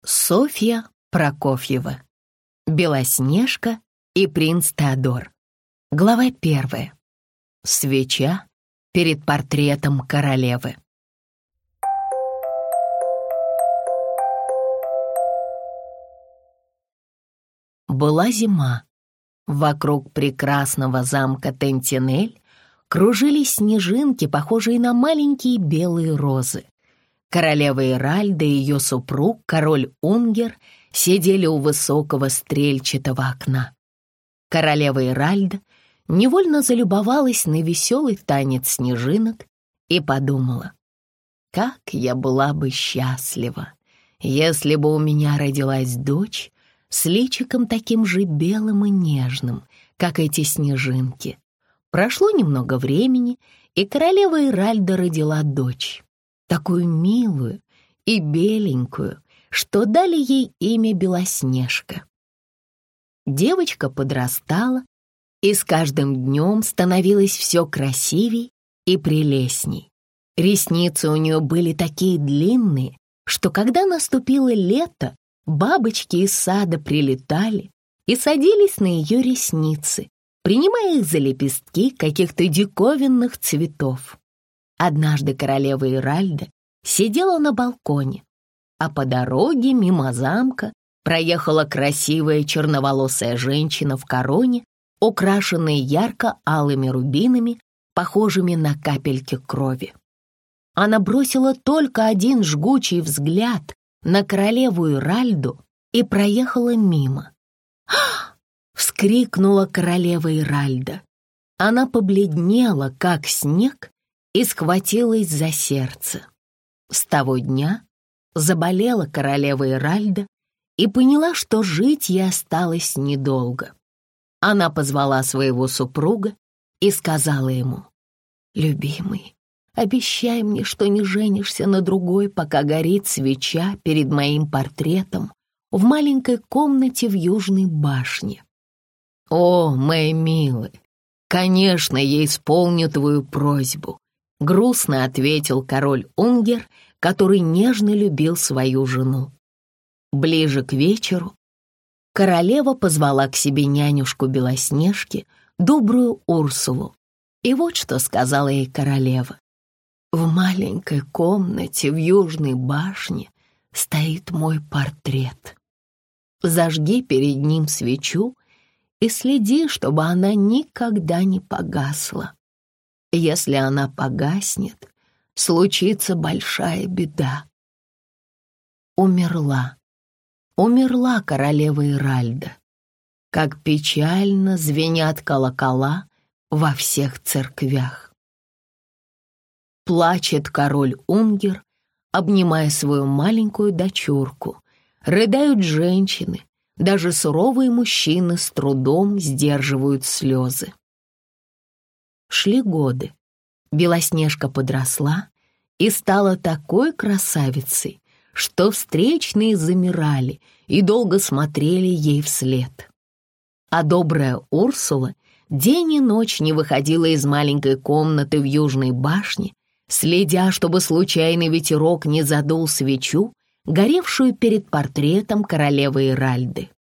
Софья Прокофьева. Белоснежка и принц Теодор. Глава 1. Свеча перед портретом королевы. Была зима. Вокруг прекрасного замка Тентинель кружились снежинки, похожие на маленькие белые розы. Королева Иральда и ее супруг, король Унгер, сидели у высокого стрельчатого окна. Королева Иральда невольно залюбовалась на веселый танец снежинок и подумала: как я была бы счастлива, если бы у меня родилась дочь с личиком таким же белым и нежным, как эти снежинки. Прошло немного времени, и королева Иральда родила дочь, такую милую и беленькую, что дали ей имя Белоснежка. Девочка подрастала и с каждым днем становилась все красивей и прелестней. Ресницы у нее были такие длинные, что когда наступило лето, бабочки из сада прилетали и садились на ее ресницы, принимая их за лепестки каких-то диковинных цветов. Однажды королева Иральда сидела на балконе, а по дороге мимо замка проехала красивая черноволосая женщина в короне, украшенная ярко-алыми рубинами, похожими на капельки крови. Она бросила только один жгучий взгляд на королеву Иральду и проехала мимо. «Ах!» — вскрикнула королева Иральда. Она побледнела, как снег, и схватилась за сердце. С того дня заболела королева Иральда и поняла, что жить ей осталось недолго. Она позвала своего супруга и сказала ему: «Любимый, обещай мне, что не женишься на другой, пока горит свеча перед моим портретом в маленькой комнате в Южной башне». «О, мои милые, конечно, я исполню твою просьбу», — грустно ответил король Унгер, который нежно любил свою жену. Ближе к вечеру королева позвала к себе нянюшку Белоснежки, добрую Урсулу. И вот что сказала ей королева: «В маленькой комнате в Южной башне стоит мой портрет. Зажги перед ним свечу и следи, чтобы она никогда не погасла. Если она погаснет, случится большая беда». Умерла королева Иральда. Как печально звенят колокола во всех церквях. Плачет король Унгер, обнимая свою маленькую дочурку. Рыдают женщины, даже суровые мужчины с трудом сдерживают слезы. Шли годы. Белоснежка подросла и стала такой красавицей, что встречные замирали и долго смотрели ей вслед. А добрая Урсула день и ночь не выходила из маленькой комнаты в Южной башне, следя, чтобы случайный ветерок не задул свечу, горевшую перед портретом королевы Иральды.